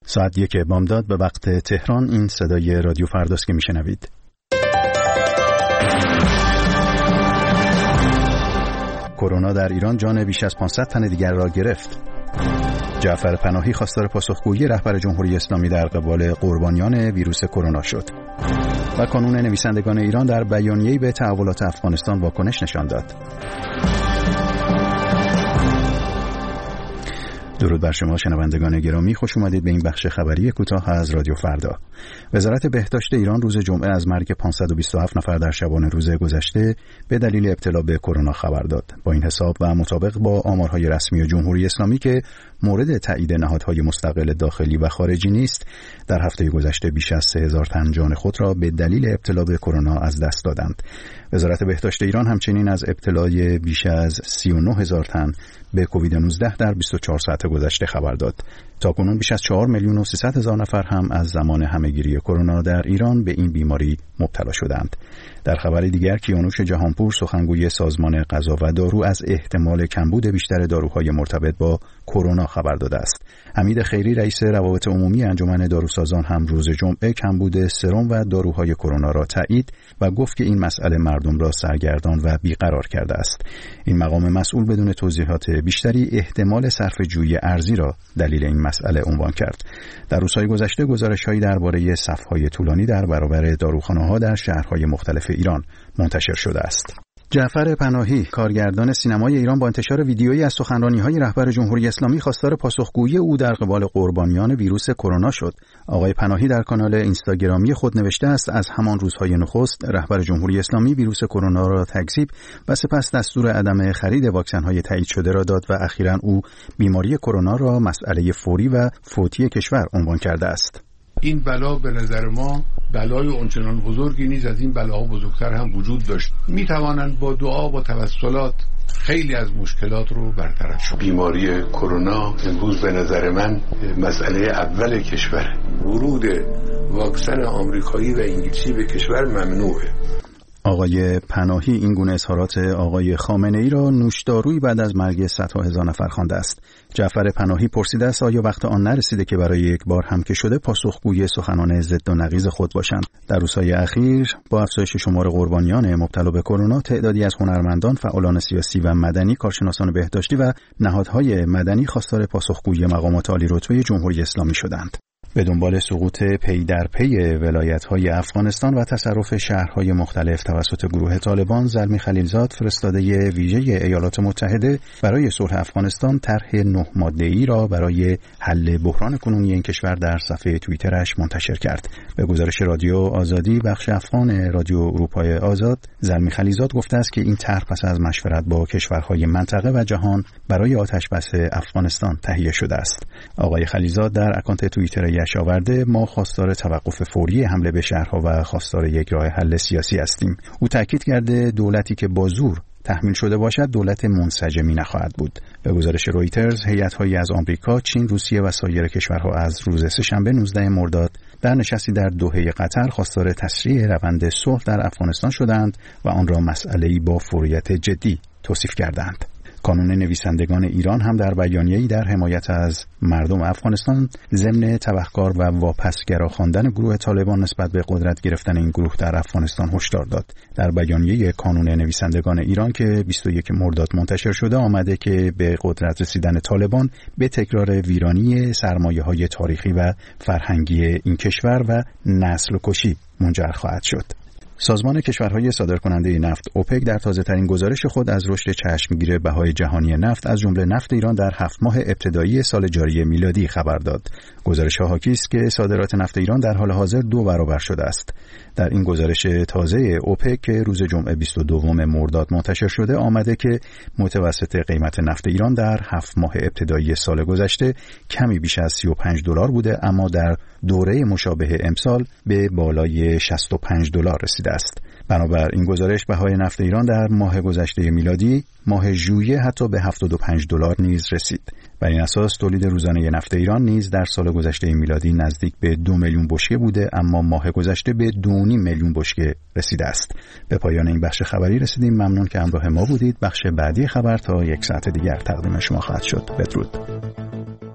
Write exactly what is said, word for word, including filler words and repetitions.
ساعت یک بامداد به وقت تهران. این صدای رادیو فرداست که میشنوید. کرونا در ایران جان بیش از پانصد تن دیگر را گرفت. جعفر پناهی خواستار پاسخگویی رهبر جمهوری اسلامی در قبال قربانیان ویروس کرونا شد. و کانون نویسندگان ایران در بیانیه‌ای به تحولات افغانستان واکنش نشان داد. درود بر شما شنوندگان گرامی، خوش اومدید به این بخش خبری کوتاه از رادیو فردا. وزارت بهداشت ایران روز جمعه از مرگ پانصد و بیست و هفت نفر در شبانه روز گذشته به دلیل ابتلا به کرونا خبر داد. با این حساب و مطابق با آمارهای رسمی جمهوری اسلامی که مورد تایید نهادهای مستقل داخلی و خارجی نیست، در هفته گذشته بیش از سه هزار تن جان خود را به دلیل ابتلا به کرونا از دست دادند. وزارت بهداشت ایران همچنین از ابتلای بیش از سی و نه هزار تن به کووید نوزده در بیست و چهار ساعت گذشته خبر داد. تاکنون بیش از چهار میلیون و سیصد هزار نفر هم از زمان همهگیری کرونا در ایران به این بیماری مبتلا شدند. در خبر دیگر، کیانوش جهانپور سخنگوی سازمان غذا و دارو از احتمال کمبود بیشتر داروهای مرتبط با کرونا خبر داده است. حمید خیری رئیس روابط عمومی انجمن داروسازان هم روز جمعه کمبود سرم و داروهای کرونا را تایید و گفت که این مسئله مردم را سرگردان و بیقرار کرده است. این مقام مسئول بدون توضیحات بیشتری احتمال صرفه‌جویی ارزی را دلیل این مسئله عنوان کرد. در روزهای گذشته گزارش‌هایی درباره صف‌های طولانی در برابر داروخانه‌ها در شهرهای مختلف ایران منتشر شده است. جعفر پناهی کارگردان سینمای ایران با انتشار ویدیویی از سخنرانی‌های رهبر جمهوری اسلامی خواستار پاسخگویی او در قبال قربانیان ویروس کرونا شد. آقای پناهی در کانال اینستاگرامی خود نوشته است از همان روزهای نخست رهبر جمهوری اسلامی ویروس کرونا را تکذیب و سپس دستور عدم خرید واکسن‌های تایید شده را داد و اخیراً او بیماری کرونا را مسئله فوری و فوتی کشور عنوان کرده است. این بلا به نظر ما بلای اونچنان بزرگی نیست، از این بلاها بزرگتر هم وجود داشت. می توانند با دعا و توسلات خیلی از مشکلات رو برطرف شد. بیماری کرونا امروز به نظر من مسئله اول کشور. ورود واکسن آمریکایی و انگلیسی به کشور ممنوعه. آقای پناهی این گونه اظهارات آقای خامنه ای را نوشدارویی بعد از مرگ صدها هزار نفر خوانده است. جعفر پناهی پرسیده است آیا وقت آن نرسیده که برای یک بار هم که شده پاسخگوی سخنان ضد و نقیض خود باشند. در روزهای اخیر با افزایش شمار قربانیان مبتلا به کرونا، تعدادی از هنرمندان، فعالان سیاسی و مدنی، کارشناسان بهداشتی و نهادهای مدنی خواستار پاسخگویی مقامات عالی‌رتبه جمهوری اسلامی شدند. به دنبال سقوط پی در پی ولایت‌های افغانستان و تصرف شهرهای مختلف توسط گروه طالبان، زلمی خلیلزاد فرستاده ویژه ایالات متحده برای صلح افغانستان طرح نه ماده‌ای را برای حل بحران کنونی این کشور در صفحه توییترش منتشر کرد. به گزارش رادیو آزادی بخش افغان رادیو اروپای آزاد، زلمی خلیلزاد گفته است که این طرح پس از مشورت با کشورهای منطقه و جهان برای آتش‌بس افغانستان تهیه شده است. آقای خلیلزاد در اکانت توییتر یش آورده ما خواستار توقف فوری حمله به شهرها و خواستار یک راه حل سیاسی هستیم. او تاکید کرده دولتی که با زور تحمیل شده باشد دولت منسجمی نخواهد بود. به گزارش رویترز، هیئت‌هایی از آمریکا، چین، روسیه و سایر کشورها از روز سه‌شنبه نوزدهم مرداد در نشستی در دوحه قطر خواستار تسریع روند صلح در افغانستان شدند و آن را مسئله‌ای با فوریت جدی توصیف کردند. کانون نویسندگان ایران هم در بیانیه‌ای در حمایت از مردم افغانستان ضمن تبهکار و واپسگرا خواندن گروه طالبان نسبت به قدرت گرفتن این گروه در افغانستان هشدار داد. در بیانیه کانون نویسندگان ایران که بیست و یکم مرداد منتشر شده آمده که به قدرت رسیدن طالبان به تکرار ویرانی سرمایه‌های تاریخی و فرهنگی این کشور و نسل کشی منجر خواهد شد. سازمان کشورهای صادرکننده نفت اوپک در تازه‌ترین گزارش خود از رشد چشمگیر بهای جهانی نفت از جمله نفت ایران در هفت ماه ابتدایی سال جاری میلادی خبر داد. گزارش حاکی است که صادرات نفت ایران در حال حاضر دو برابر شده است. در این گزارش تازه اوپک که روز جمعه بیست و دوم مرداد منتشر شده آمده که متوسط قیمت نفت ایران در هفت ماه ابتدایی سال گذشته کمی بیش از سی و پنج دلار بوده، اما در دوره مشابه امسال به بالای شصت و پنج دلار رسیده است. بنابر این گزارش بهای نفت ایران در ماه گذشته میلادی ماه ژوئیه حتی به هفتاد و پنج دلار نیز رسید. بر این اساس تولید روزانه نفت ایران نیز در سال گذشته میلادی نزدیک به دو میلیون بشکه بوده، اما ماه گذشته به دو و نیم میلیون بشکه رسیده است. به پایان این بخش خبری رسیدیم. ممنون که همراه ما بودید. بخش بعدی خبر تا یک ساعت دیگر تقدیم شما خواهد شد. بدرود.